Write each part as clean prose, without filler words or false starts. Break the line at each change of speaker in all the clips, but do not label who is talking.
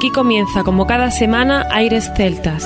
Aquí comienza, como cada semana, Aires Celtas.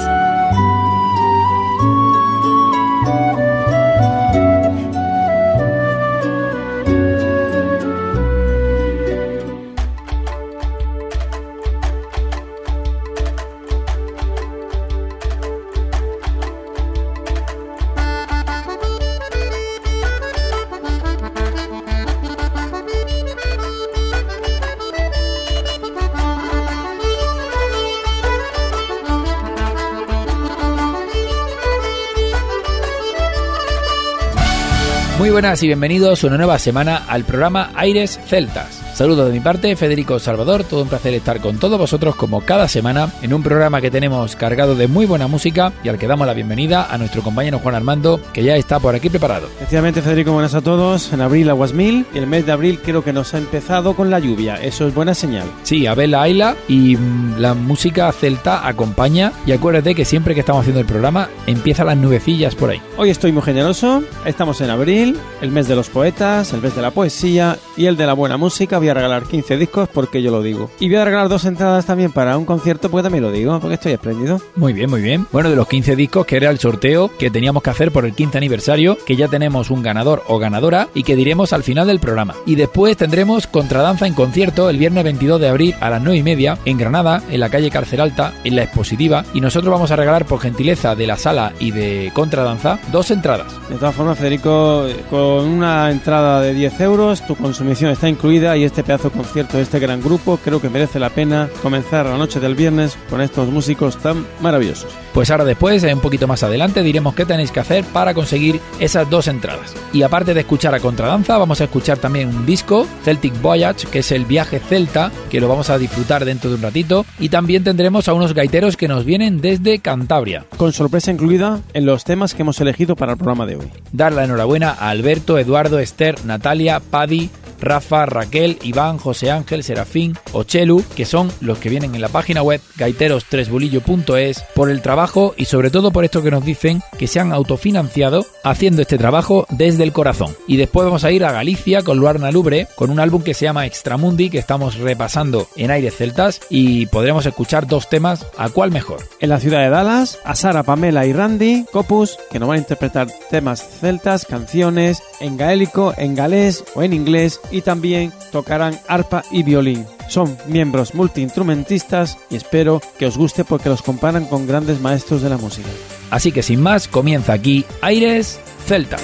Muy buenas y bienvenidos una nueva semana al programa Aires Celtas. Saludos de mi parte, Federico Salvador, todo un placer estar con todos vosotros como cada semana en un programa que tenemos cargado de muy buena música y al que damos la bienvenida a nuestro compañero Juan Armando, que ya está por aquí preparado.
Efectivamente, Federico, buenas a todos. En abril aguas mil y el mes de abril creo que nos ha empezado con la lluvia, eso es buena señal.
Sí, Abel Aila y la música celta acompaña y acuérdate que siempre que estamos haciendo el programa empiezan las nubecillas por ahí.
Hoy estoy muy generoso, estamos en abril, el mes de los poetas, el mes de la poesía y el de la buena música. Voy a regalar 15 discos porque yo lo digo. Y voy a regalar 2 entradas también para un concierto porque también lo digo, porque estoy espléndido.
Muy bien, muy bien. Bueno, de los 15 discos que era el sorteo que teníamos que hacer por el 15 aniversario, que ya tenemos un ganador o ganadora y que diremos al final del programa. Y después tendremos Contradanza en concierto el viernes 22 de abril a las 9:30 en Granada, en la calle Cárcel Alta, en la Expositiva. Y nosotros vamos a regalar por gentileza de la sala y de Contradanza 2 entradas.
De todas formas, Federico, con una entrada de 10 euros, tu consumición está incluida y este pedazo de concierto de este gran grupo creo que merece la pena comenzar la noche del viernes con estos músicos tan maravillosos.
Pues ahora después, un poquito más adelante, diremos qué tenéis que hacer para conseguir esas 2 entradas. Y aparte de escuchar a Contradanza, vamos a escuchar también un disco, Celtic Voyage, que es el viaje celta, que lo vamos a disfrutar dentro de un ratito. Y también tendremos a unos gaiteros que nos vienen desde Cantabria.
Con sorpresa incluida en los temas que hemos elegido para el programa de hoy.
Dar la enhorabuena a Alberto, Eduardo, Esther, Natalia, Paddy, Rafa, Raquel, Iván, José Ángel, Serafín o Chelu, que son los que vienen en la página web gaiterostresbolillo.es, por el trabajo y sobre todo por esto que nos dicen que se han autofinanciado haciendo este trabajo desde el corazón. Y después vamos a ir a Galicia con Luarna Lubre, con un álbum que se llama Extramundi, que estamos repasando en Aires Celtas y podremos escuchar 2 temas, ¿a cuál mejor?
En la ciudad de Dallas, a Sara, Pamela y Randy Copus, que nos van a interpretar temas celtas, canciones en gaélico, en galés o en inglés, y también tocarán arpa y violín. Son miembros multiinstrumentistas y espero que os guste porque los comparan con grandes maestros de la música.
Así que sin más, comienza aquí Aires Celtas.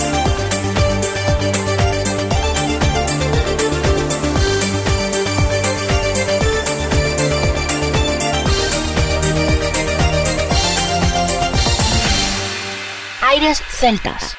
Aires Celtas.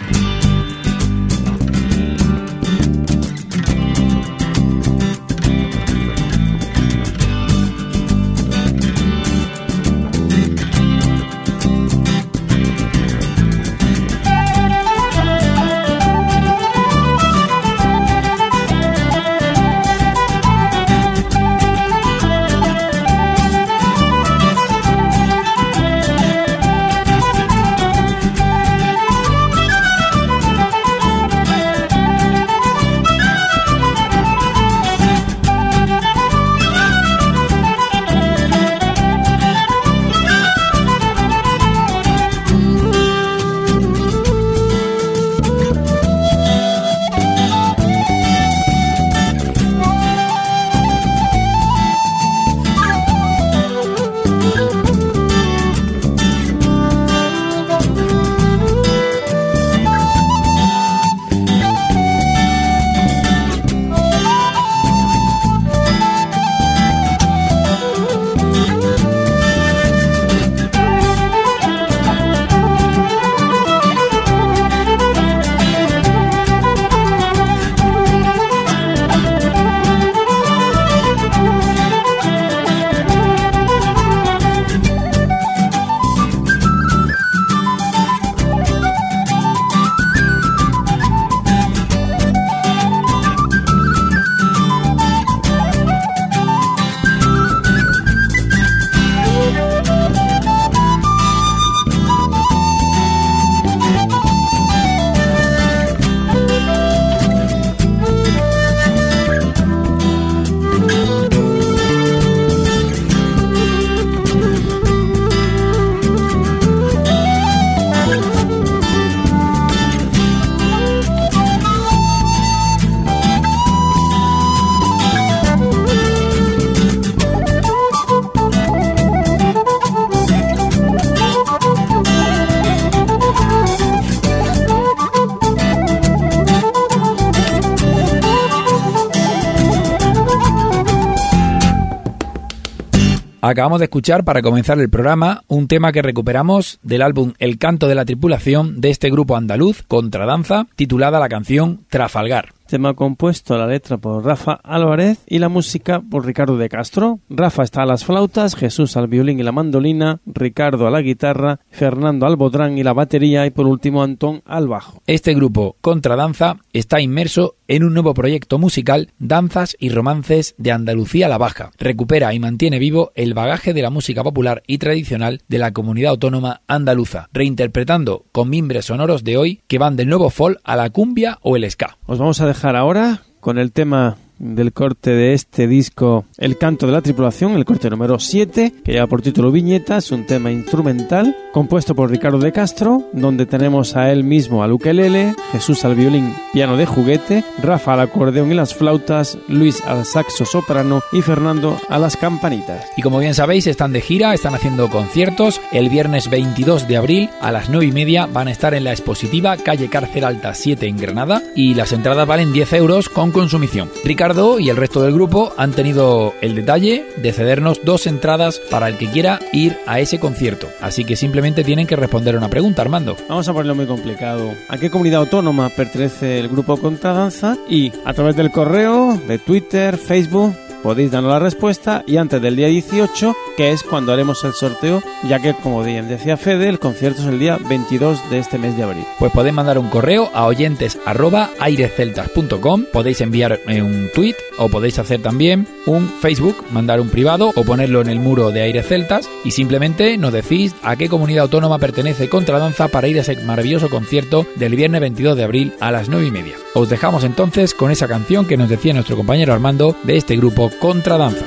Acabamos de escuchar, para comenzar el programa, un tema que recuperamos del álbum El canto de la tripulación de este grupo andaluz, Contradanza, titulada la canción Trafalgar.
Tema compuesto, la letra por Rafa Álvarez y la música por Ricardo de Castro. Rafa está a las flautas, Jesús al violín y la mandolina, Ricardo a la guitarra, Fernando al bodrán y la batería y por último Antón al bajo.
Este grupo, Contradanza, está inmerso en un nuevo proyecto musical, Danzas y Romances de Andalucía la Baja. Recupera y mantiene vivo el bagaje de la música popular y tradicional de la comunidad autónoma andaluza, reinterpretando con mimbres sonoros de hoy que van del nuevo folk a la cumbia o el ska.
Os vamos a dejar ahora con el tema del corte de este disco, El canto de la tripulación, el corte número 7, que lleva por título Viñetas, un tema instrumental compuesto por Ricardo de Castro, donde tenemos a él mismo al ukelele, Jesús al violín, piano de juguete, Rafa al acordeón y las flautas, Luis al saxo soprano y Fernando a las campanitas.
Y como bien sabéis, están de gira, están haciendo conciertos. El viernes 22 de abril a las 9:30 van a estar en la expositiva calle Cárcel Alta 7 en Granada y las entradas valen 10 euros con consumición. Ricardo y el resto del grupo han tenido el detalle de cedernos 2 entradas para el que quiera ir a ese concierto. Así que simplemente tienen que responder a una pregunta, Armando.
Vamos a ponerlo muy complicado. ¿A qué comunidad autónoma pertenece el grupo Contradanza? Y a través del correo, de Twitter, Facebook, podéis darnos la respuesta y antes del día 18, que es cuando haremos el sorteo, ya que, como bien decía Fede, el concierto es el día 22 de este mes de abril.
Pues podéis mandar un correo a oyentes@airesceltas.com, podéis enviar un tweet o podéis hacer también un Facebook, mandar un privado o ponerlo en el muro de Aires Celtas y simplemente nos decís a qué comunidad autónoma pertenece Contradanza para ir a ese maravilloso concierto del viernes 22 de abril a las 9:30. Os dejamos entonces con esa canción que nos decía nuestro compañero Armando de este grupo Contradanza.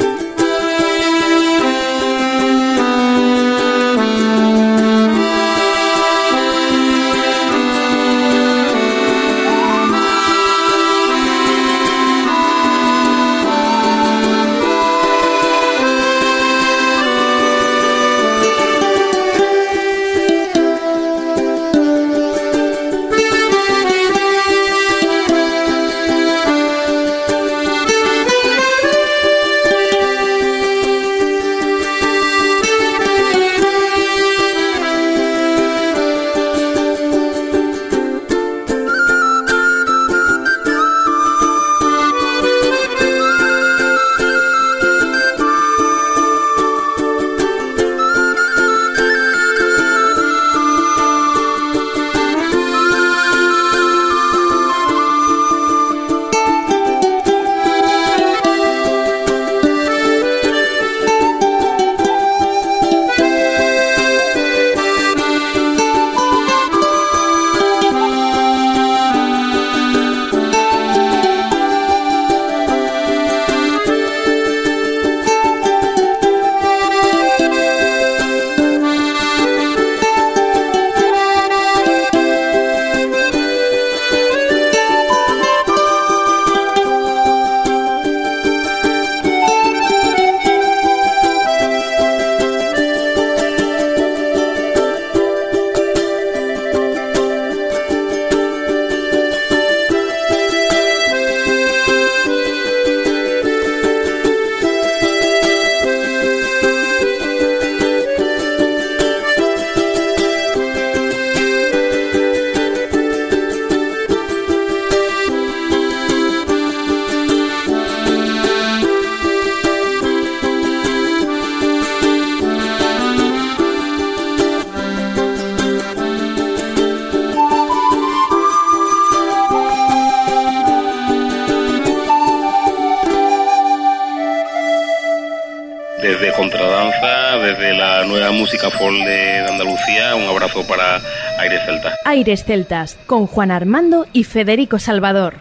Desde Contradanza, desde la nueva música folk de Andalucía, un abrazo para Aires Celtas.
Aires Celtas, con Juan Armando y Federico Salvador.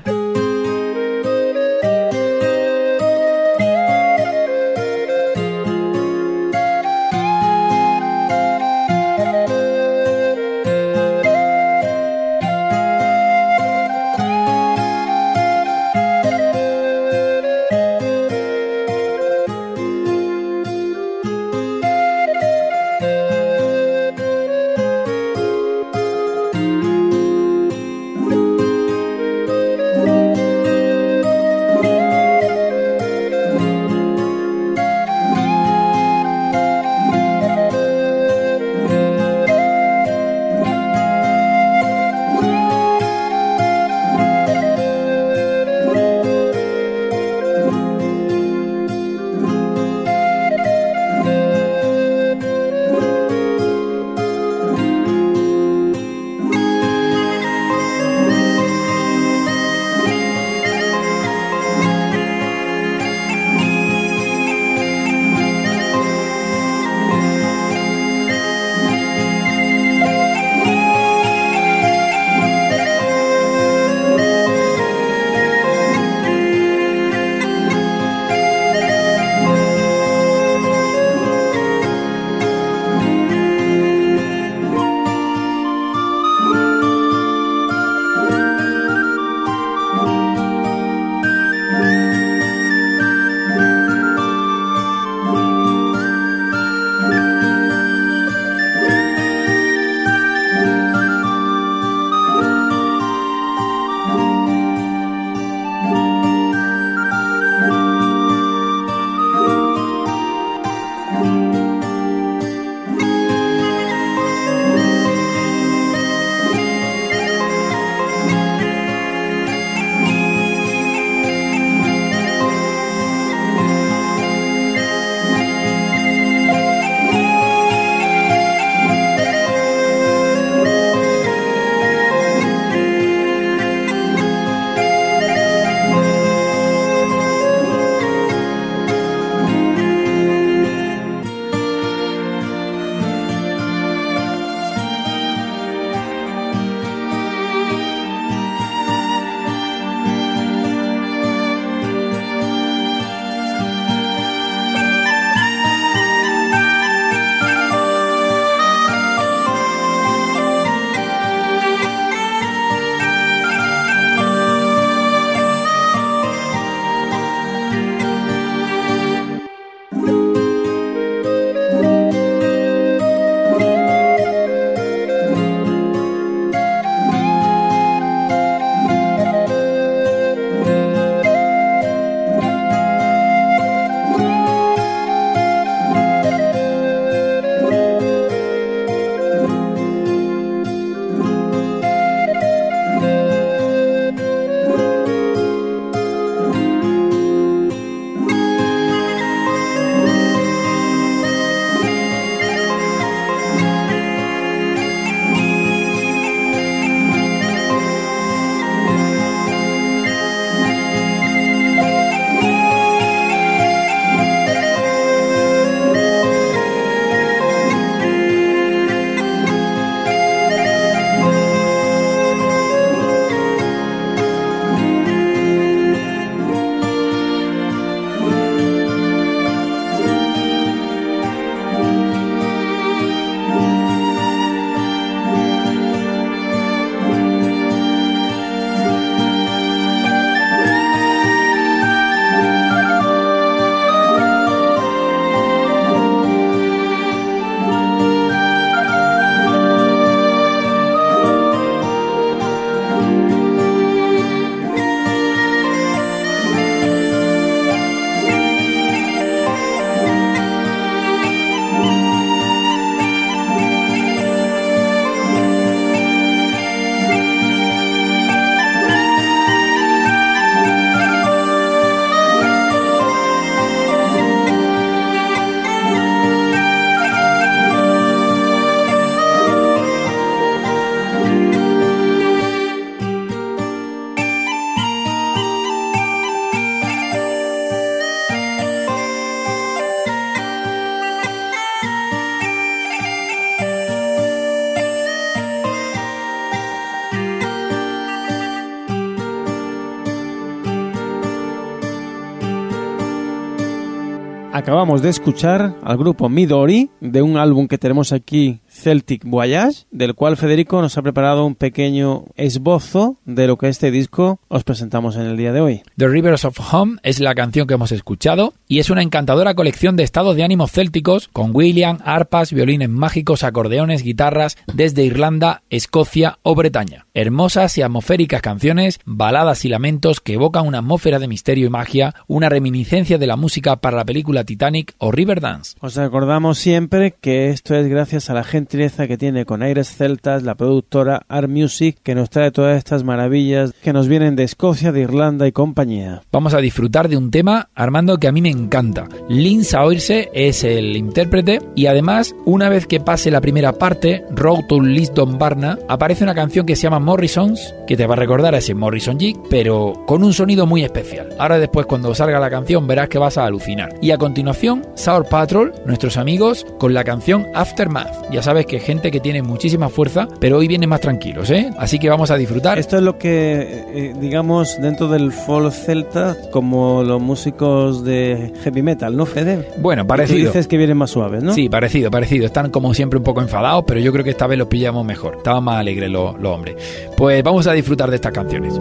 Acabamos de escuchar al grupo Midori de un álbum que tenemos aquí, Celtic Voyage, del cual Federico nos ha preparado un pequeño esbozo de lo que este disco os presentamos en el día de hoy.
The Rivers of Home es la canción que hemos escuchado y es una encantadora colección de estados de ánimo célticos con William, arpas, violines mágicos, acordeones, guitarras desde Irlanda, Escocia o Bretaña. Hermosas y atmosféricas canciones, baladas y lamentos que evocan una atmósfera de misterio y magia, una reminiscencia de la música para la película Titanic o Riverdance.
Os recordamos siempre que esto es gracias a la gentileza que tiene con aires celtas la productora Art Music, que nos trae todas estas maravillas que nos vienen de Escocia, de Irlanda y compañía.
Vamos a disfrutar de un tema, Armando, que a mí me encanta. Lynn Saoirse es el intérprete y además, una vez que pase la primera parte, Road to Lisdonbarna, aparece una canción que se llama Morrisons, que te va a recordar a ese Morrison Jig, pero con un sonido muy especial. Ahora después, cuando salga la canción, verás que vas a alucinar. Y a continuación, Sour Patrol, nuestros amigos, con la canción Aftermath. Ya sabes que gente que tiene muchísima fuerza, pero hoy vienen más tranquilos, ¿eh? Así que vamos a disfrutar.
Esto es lo que, digamos, dentro del folk celta, como los músicos de heavy metal, ¿no, Fede?
Bueno, parecido.
Y tú dices que vienen más suaves, ¿no?
Sí, parecido. Están como siempre un poco enfadados, pero yo creo que esta vez los pillamos mejor. Estaban más alegres los hombres. Pues vamos a disfrutar de estas canciones.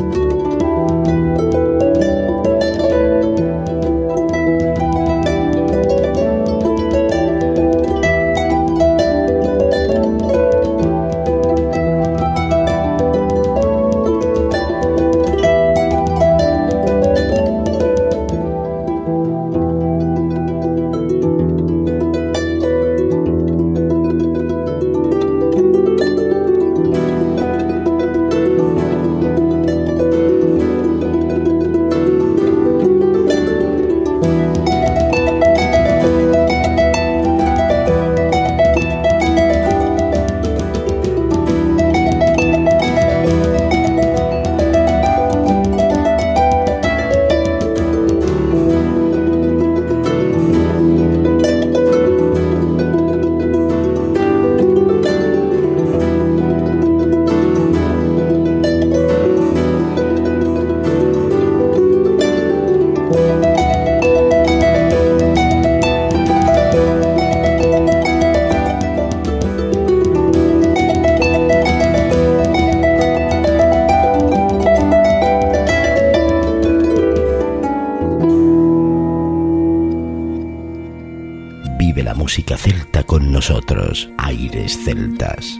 Vive la música celta con nosotros, Aires Celtas.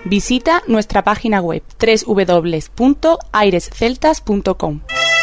Visita nuestra página web www.airesceltas.com.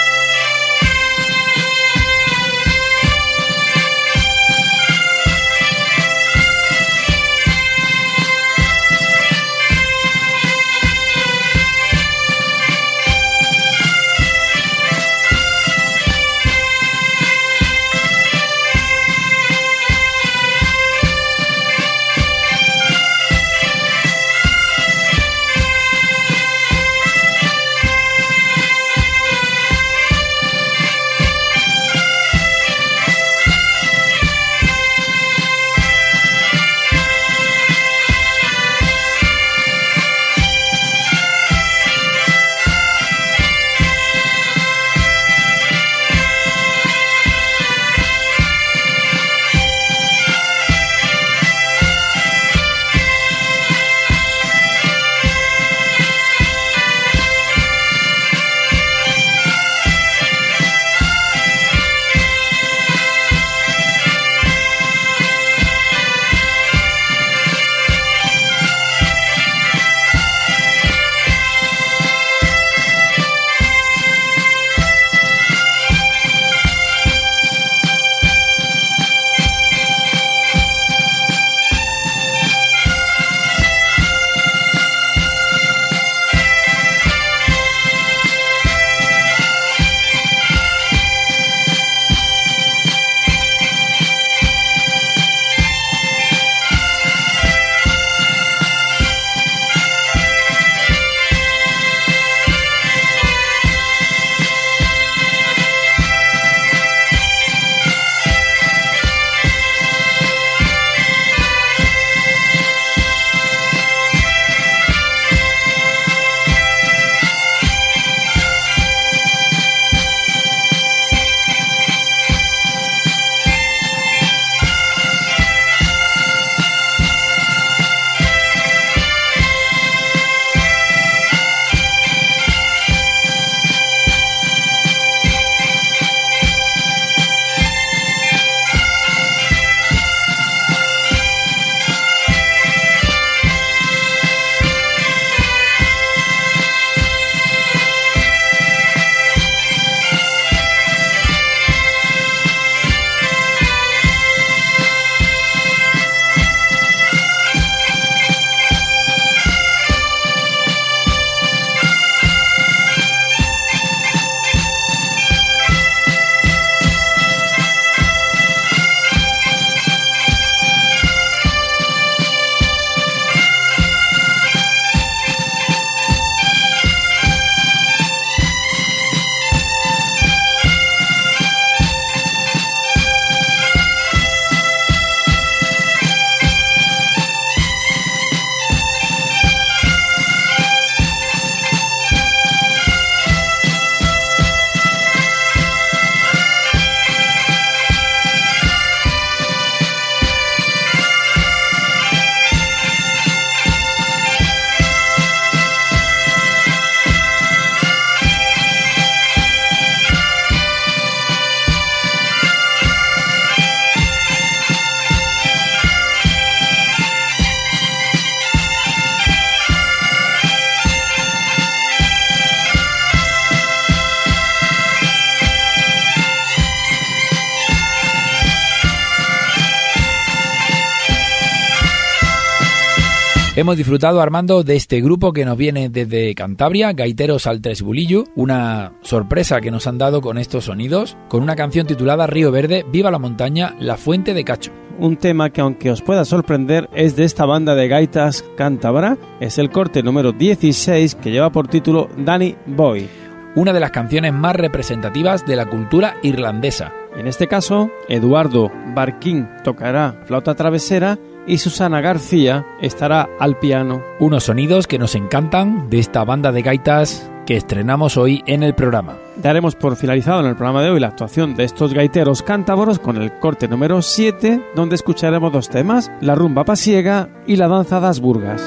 Hemos disfrutado, Armando, de este grupo que nos viene desde Cantabria, Gaiteros al Tresbulillo, una sorpresa que nos han dado con estos sonidos, con una canción titulada Río Verde, Viva la Montaña, La Fuente de Cacho.
Un tema que, aunque os pueda sorprender, es de esta banda de gaitas cántabra. Es el corte número 16 que lleva por título Danny Boy.
Una de las canciones más representativas de la cultura irlandesa.
En este caso, Eduardo Barquín tocará flauta travesera y Susana García estará al piano.
Unos sonidos que nos encantan de esta banda de gaitas que estrenamos hoy en el programa.
Daremos por finalizado en el programa de hoy la actuación de estos gaiteros cántabros con el corte número 7, donde escucharemos dos temas, la rumba pasiega y la danza das burgas.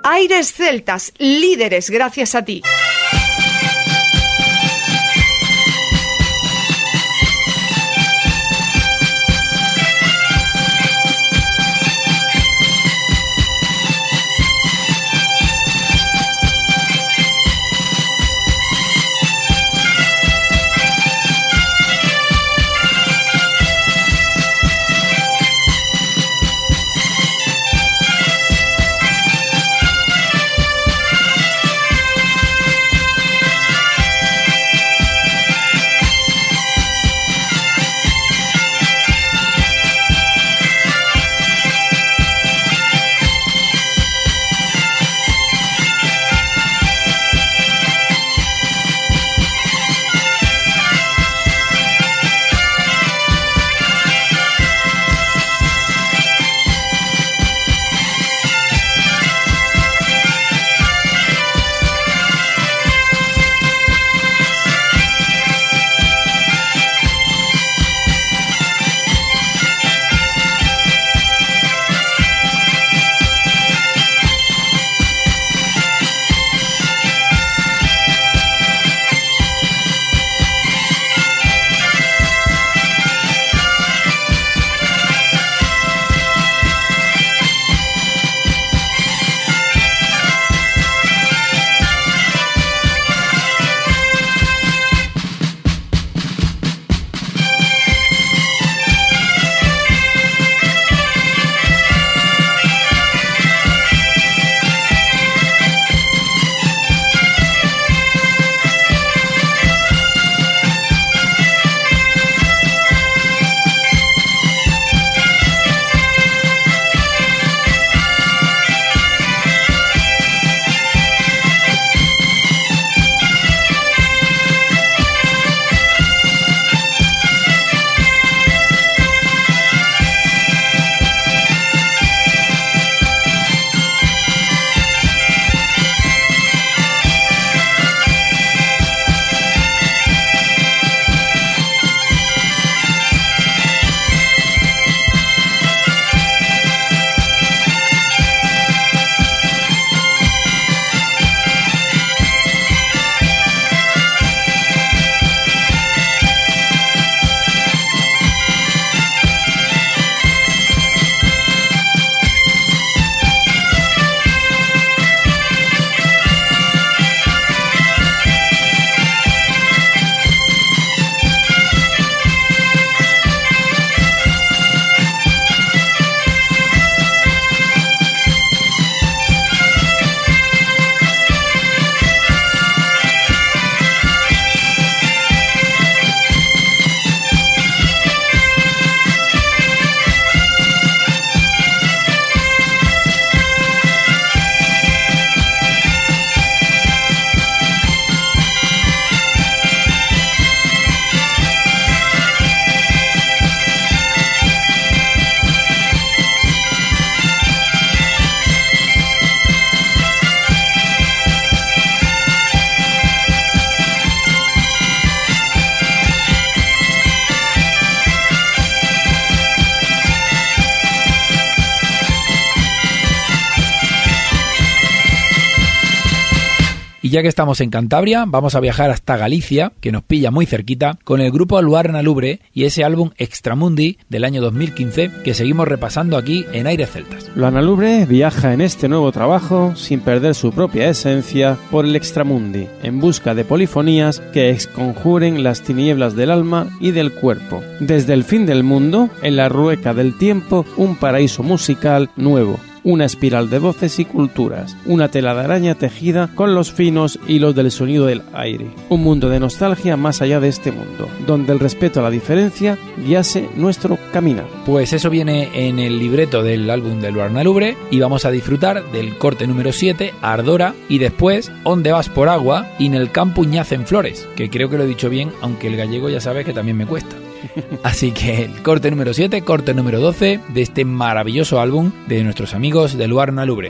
Aires Celtas, líderes gracias a ti.
Y ya que estamos en Cantabria, vamos a viajar hasta Galicia, que nos pilla muy cerquita, con el grupo Luarna Lubre y ese álbum Extramundi del año 2015 que seguimos repasando aquí en Aires Celtas.
Luarna Lubre viaja en este nuevo trabajo sin perder su propia esencia por el Extramundi, en busca de polifonías que exconjuren las tinieblas del alma y del cuerpo. Desde el fin del mundo, en la rueca del tiempo, un paraíso musical nuevo. Una espiral de voces y culturas, una tela de araña tejida con los finos hilos del sonido del aire. Un mundo de nostalgia más allá de este mundo, donde el respeto a la diferencia guiase nuestro caminar.
Pues eso viene en el libreto del álbum de Luarna Lubre y vamos a disfrutar del corte número 7, Ardora, y después Onde vas por agua y en el campo ñacen flores, que creo que lo he dicho bien, aunque el gallego ya sabes que también me cuesta. Así que el corte número 7, corte número 12 de este maravilloso álbum de nuestros amigos de Luarna Lubre.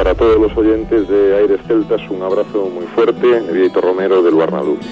para todos los oyentes de Aires Celtas, un abrazo muy fuerte, Vieito Romero del Guarnalume.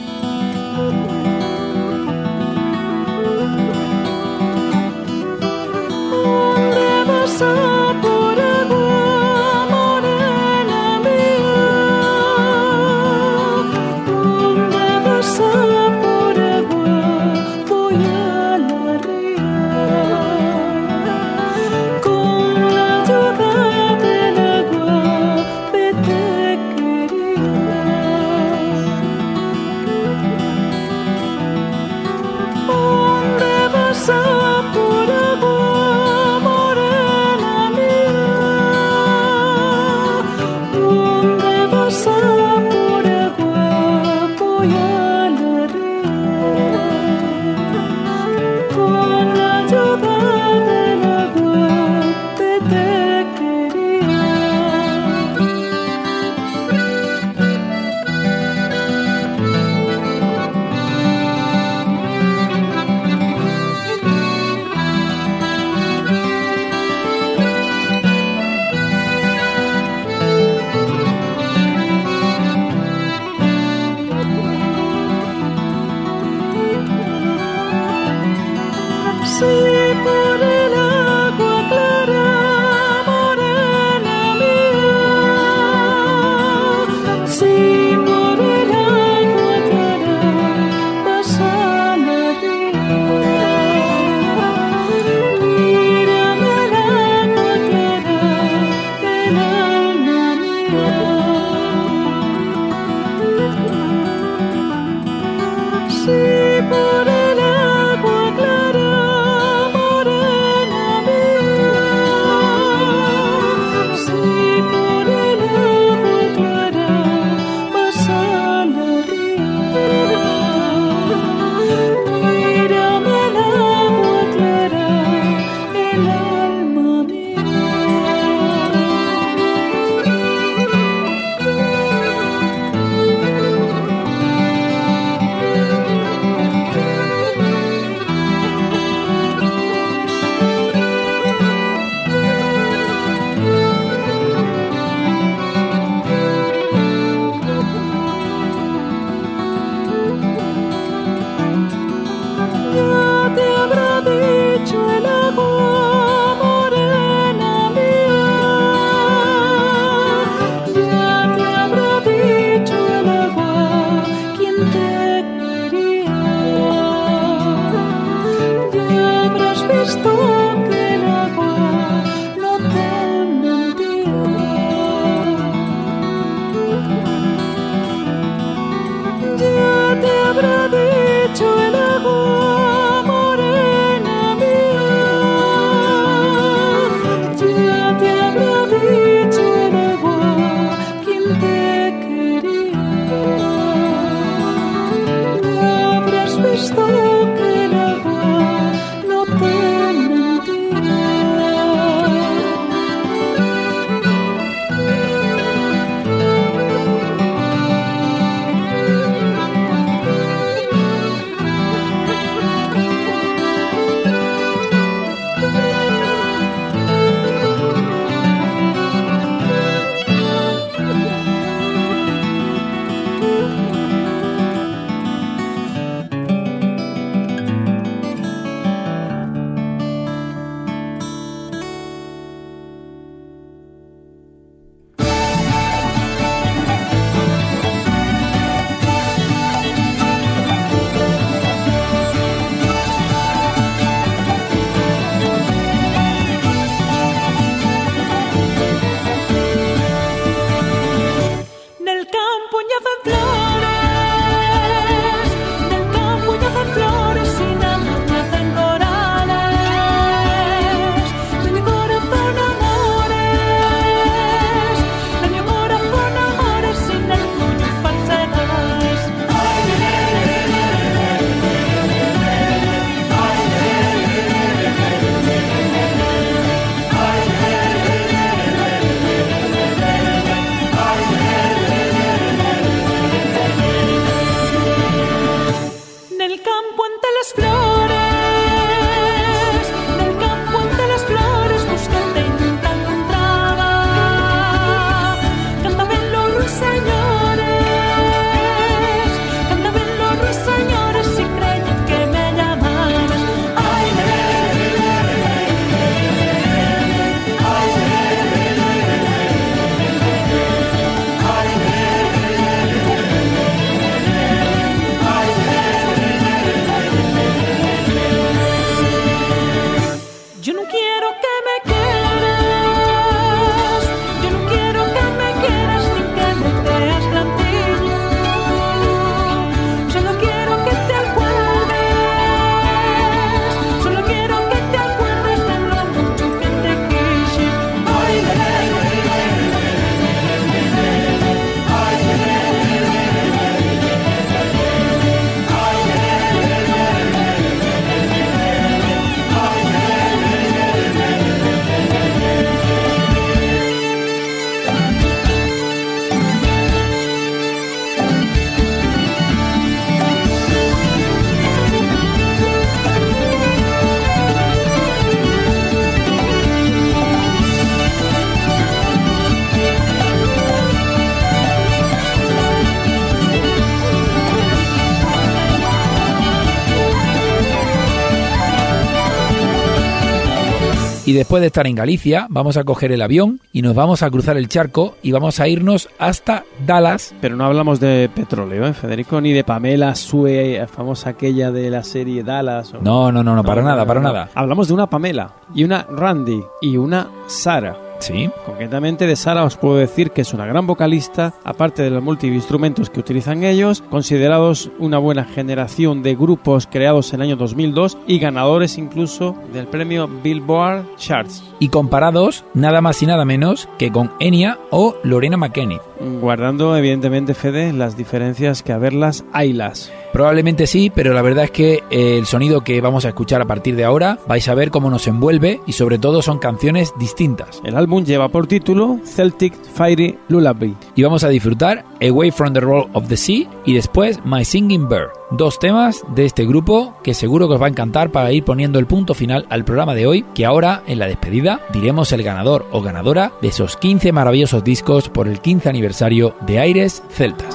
Por agua, morena mía.
Y después de estar en Galicia, vamos a coger el avión y nos vamos a cruzar el charco y vamos a irnos hasta Dallas.
Pero no hablamos de petróleo, Federico, ni de Pamela Sue, famosa aquella de la serie Dallas.
No, para nada.
Hablamos de una Pamela y una Randy y una Sara.
Sí.
Concretamente de Sara os puedo decir que es una gran vocalista, aparte de los multiinstrumentos que utilizan ellos, considerados una buena generación de grupos creados en el año 2002 y ganadores incluso del premio Billboard Charts.
Y comparados nada más y nada menos que con Enya o Lorena McKennitt.
Guardando evidentemente, Fede, las diferencias que haberlas haylas.
Probablemente sí, pero la verdad es que el sonido que vamos a escuchar a partir de ahora vais a ver cómo nos envuelve y sobre todo son canciones distintas.
El álbum lleva por título Celtic Fairy Lullaby.
Y vamos a disfrutar Away from the Roll of the Sea y después My Singing Bird. 2 temas de este grupo que seguro que os va a encantar para ir poniendo el punto final al programa de hoy, que ahora en la despedida diremos el ganador o ganadora de esos 15 maravillosos discos por el 15 aniversario de Aires Celtas.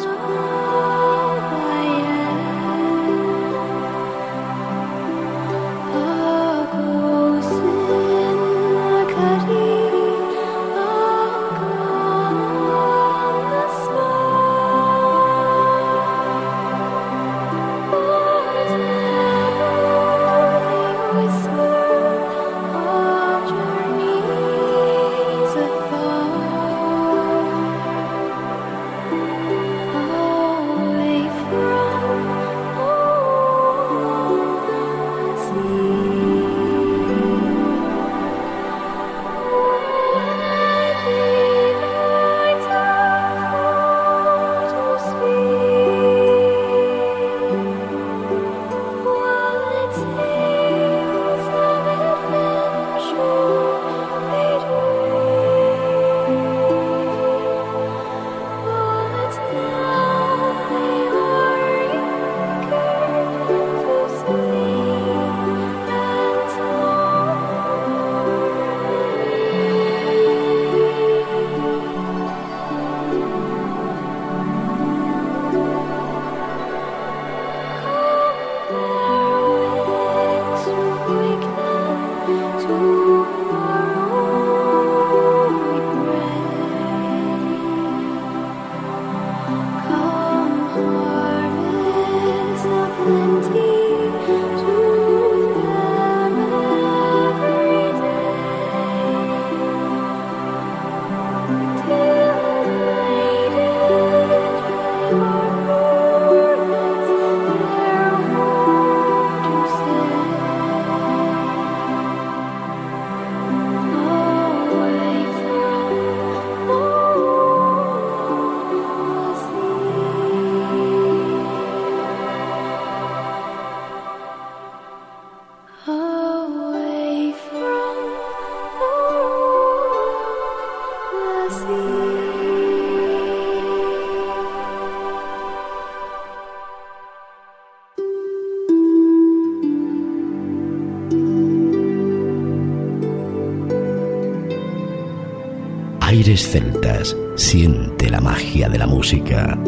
Aires Celtas, siente la magia de la música.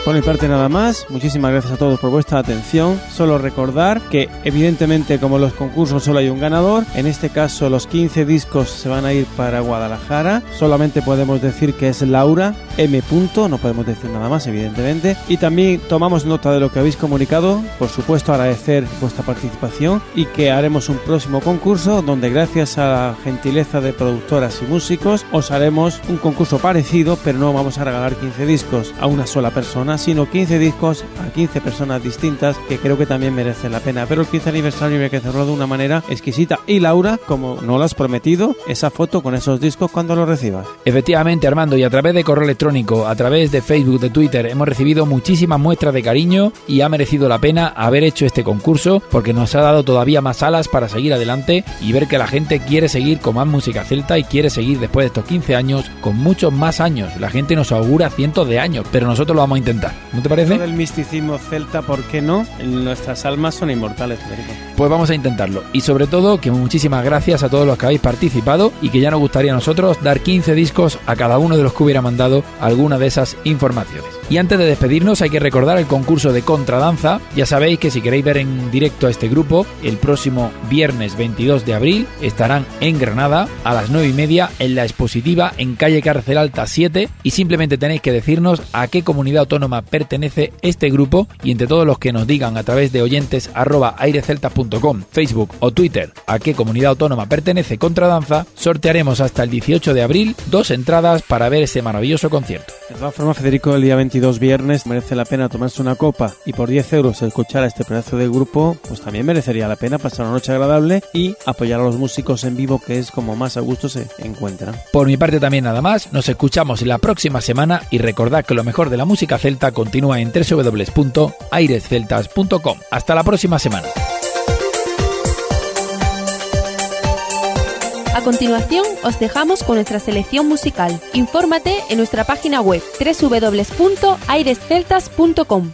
Por mi parte nada más, muchísimas gracias a todos por vuestra atención. Solo recordar que evidentemente como los concursos solo hay un ganador, en este caso los 15 discos se van a ir para Guadalajara. Solamente podemos decir que es Laura M. No podemos decir nada más evidentemente. Y también tomamos nota de lo que habéis comunicado, por supuesto agradecer vuestra participación y que haremos un próximo concurso donde gracias a la gentileza de productoras y músicos os haremos un concurso parecido, pero no vamos a regalar 15 discos a una sola persona, sino 15 discos a 15 personas distintas, que creo que también merecen la pena. Pero el 15 aniversario hay que hacerlo de una manera exquisita. Y Laura, como no lo has prometido, esa foto con esos discos cuando los recibas.
Efectivamente, Armando, y a través de correo electrónico, a través de Facebook, de Twitter, hemos recibido muchísimas muestras de cariño y ha merecido la pena haber hecho este concurso porque nos ha dado todavía más alas para seguir adelante y ver que la gente quiere seguir con más música celta y quiere seguir después de estos 15 años con muchos más años. La gente nos augura cientos de años, pero nosotros lo vamos a intentar. ¿No te parece?
El misticismo celta, ¿por qué no? Nuestras almas son inmortales, Federico.
Pues vamos a intentarlo. Y sobre todo, que muchísimas gracias a todos los que habéis participado y que ya nos gustaría a nosotros dar 15 discos a cada uno de los que hubiera mandado alguna de esas informaciones. Y antes de despedirnos hay que recordar el concurso de contradanza. Ya sabéis que si queréis ver en directo a este grupo, el próximo viernes 22 de abril estarán en Granada a las 9:30 en la Expositiva en calle Cárcel Alta 7 y simplemente tenéis que decirnos a qué comunidad autónoma pertenece este grupo y entre todos los que nos digan a través de oyentes@airesceltas.com, Facebook o Twitter a qué comunidad autónoma pertenece Contradanza, sortearemos hasta el 18 de abril 2 entradas para ver ese maravilloso concierto.
De todas formas, Federico, el día 22 viernes merece la pena tomarse una copa y por 10 euros escuchar a este pedazo de grupo, pues también merecería la pena pasar una noche agradable y apoyar a los músicos en vivo, que es como más a gusto se encuentran.
Por mi parte también nada más, nos escuchamos la próxima semana y recordad que lo mejor de la música celta continúa en www.airesceltas.com. Hasta la próxima semana.
A continuación, os dejamos con nuestra selección musical. Infórmate en nuestra página web www.airesceltas.com.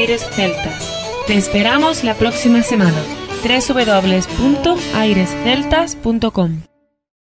Aires Celtas. Te esperamos la próxima semana. www.airesceltas.com